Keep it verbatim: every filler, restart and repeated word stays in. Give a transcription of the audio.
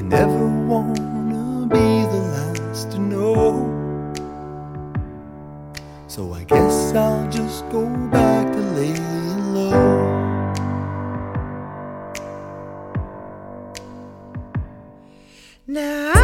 never wanna be the last to know. So I guess I'll just go back to laying low. Now